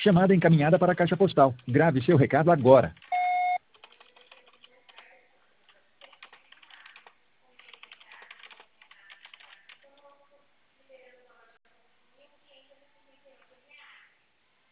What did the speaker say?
Chamada encaminhada para a caixa postal. Grave seu recado agora.